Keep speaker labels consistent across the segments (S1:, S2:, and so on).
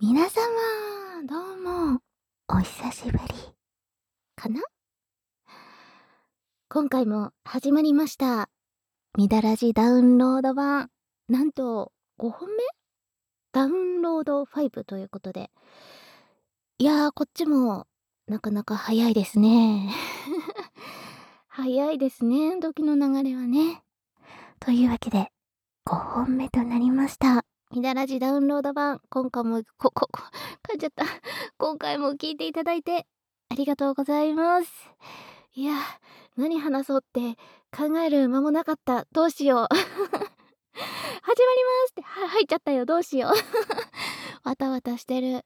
S1: 皆様、どうも、お久しぶりかな。今回も始まりました。みだらじダウンロード版。なんと、5本目ダウンロード5ということで。いやー、こっちも、なかなか早いですね。早いですね、時の流れはね。というわけで、5本目となりました。みだらじダウンロード版、今回も、噛んじゃった。今回も聞いていただいて、ありがとうございます。いや、何話そうって考える間もなかった。どうしよう。始まりますって、入っちゃったよ。どうしよう。わたわたしてる。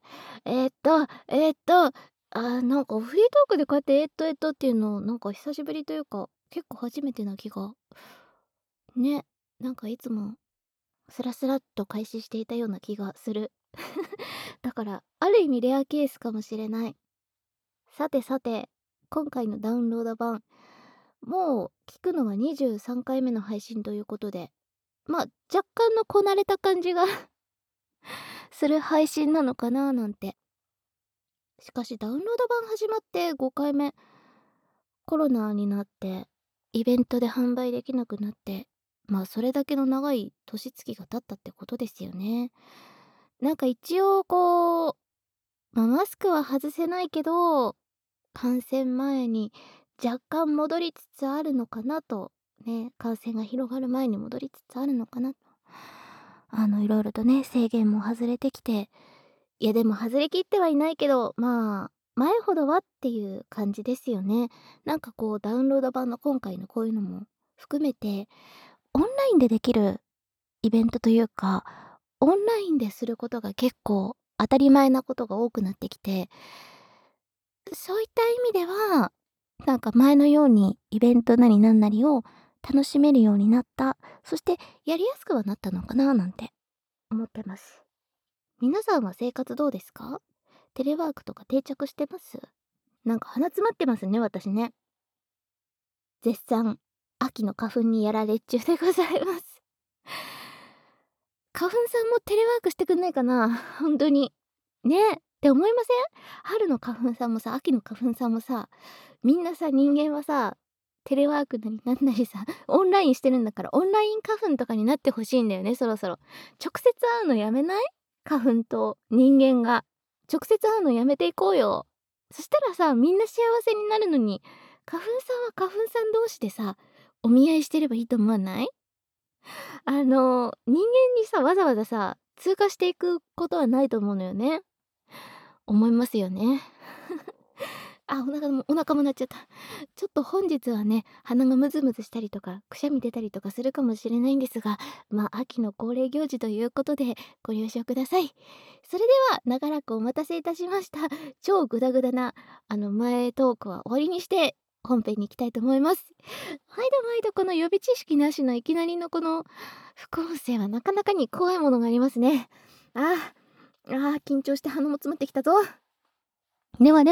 S1: なんかフリートークでこうやってっていうの、なんか久しぶりというか、結構初めてな気が。ね、なんかいつもスラスラっと開始していたような気がする。だから、ある意味レアケースかもしれない。さてさて、今回のダウンロード版、もう聞くのが23回目の配信ということで、まあ、若干のこなれた感じがする配信なのかななんて。しかしダウンロード版始まって5回目、コロナになって、イベントで販売できなくなって、まあそれだけの長い年月が経ったってことですよね。なんか一応こう、マスクは外せないけど、感染前に若干戻りつつあるのかなと、ね、感染が広がる前に戻りつつあるのかなと。いろいろとね、制限も外れてきて、いやでも外れきってはいないけど、まあ、前ほどはっていう感じですよね。なんかこう、ダウンロード版の今回のこういうのも含めて、オンラインでできるイベントというか、オンラインですることが結構当たり前なことが多くなってきて、そういった意味では、なんか前のようにイベントなりなんなりを楽しめるようになった、そしてやりやすくはなったのかななんて思ってます。皆さんは生活どうですか？テレワークとか定着してます？なんか鼻詰まってますね、私ね。絶賛、秋の花粉にやられ中でございます。花粉さんもテレワークしてくんないかな本当に。ねえ、って思いません？春の花粉さんもさ、秋の花粉さんもさ、みんなさ、人間はさ、テレワークなりなんなりさ、オンラインしてるんだから、オンライン花粉とかになってほしいんだよね、そろそろ。直接会うのやめない？花粉と人間が。直接会うのやめていこうよ。そしたらさ、みんな幸せになるのに、花粉さんは花粉さん同士でさ、お見合いしてればいいと思わない？人間にさ、わざわざさ、通過していくことはないと思うのよね。思いますよね。あ、お腹も鳴っちゃった。ちょっと本日はね、鼻がムズムズしたりとか、くしゃみ出たりとかするかもしれないんですが、まあ、秋の恒例行事ということで、ご了承ください。それでは、長らくお待たせいたしました。超グダグダな、前トークは終わりにして、本編に行きたいと思います。毎度毎度この予備知識なしのいきなりのこの副音声はなかなかに怖いものがありますね。緊張して鼻も詰まってきたぞ。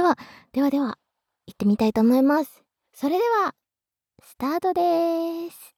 S1: では、行ってみたいと思います。それでは、スタートです。